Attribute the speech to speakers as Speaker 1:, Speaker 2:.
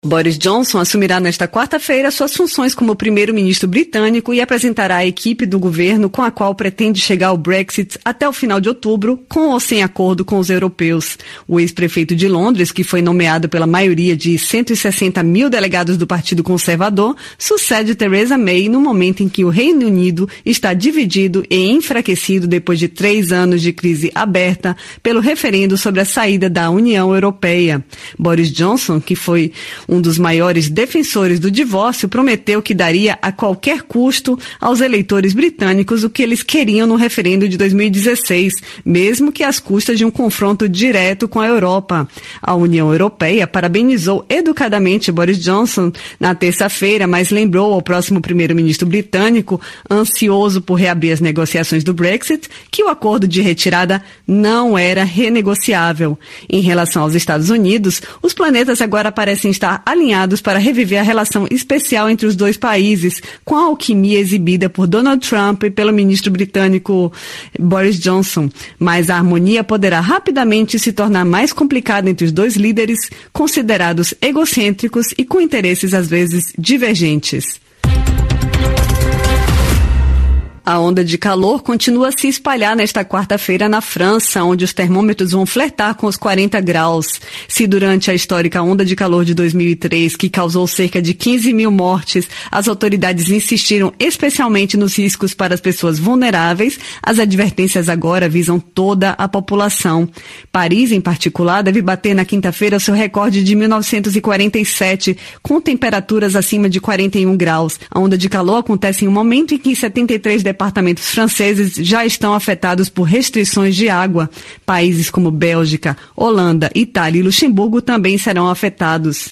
Speaker 1: Boris Johnson assumirá nesta quarta-feira suas funções como primeiro-ministro britânico e apresentará a equipe do governo com a qual pretende chegar ao Brexit até o final de outubro, com ou sem acordo com os europeus. O ex-prefeito de Londres, que foi nomeado pela maioria de 160 mil delegados do Partido Conservador, sucede Theresa May no momento em que o Reino Unido está dividido e enfraquecido depois de 3 anos de crise aberta pelo referendo sobre a saída da União Europeia. Boris Johnson, que foi um dos maiores defensores do divórcio, prometeu que daria a qualquer custo aos eleitores britânicos o que eles queriam no referendo de 2016, mesmo que às custas de um confronto direto com a Europa. A União Europeia parabenizou educadamente Boris Johnson na terça-feira, mas lembrou ao próximo primeiro-ministro britânico, ansioso por reabrir as negociações do Brexit, que o acordo de retirada não era renegociável. Em relação aos Estados Unidos, os planetas agora parecem estar alinhados para reviver a relação especial entre os dois países, com a alquimia exibida por Donald Trump e pelo ministro britânico Boris Johnson. Mas a harmonia poderá rapidamente se tornar mais complicada entre os dois líderes, considerados egocêntricos e com interesses às vezes divergentes. A onda de calor continua a se espalhar nesta quarta-feira na França, onde os termômetros vão flertar com os 40 graus. Se durante a histórica onda de calor de 2003, que causou cerca de 15 mil mortes, as autoridades insistiram especialmente nos riscos para as pessoas vulneráveis, as advertências agora visam toda a população. Paris, em particular, deve bater na quinta-feira o seu recorde de 1947, com temperaturas acima de 41 graus. A onda de calor acontece em um momento em que 73 departamentos franceses já estão afetados por restrições de água. Países como Bélgica, Holanda, Itália e Luxemburgo também serão afetados.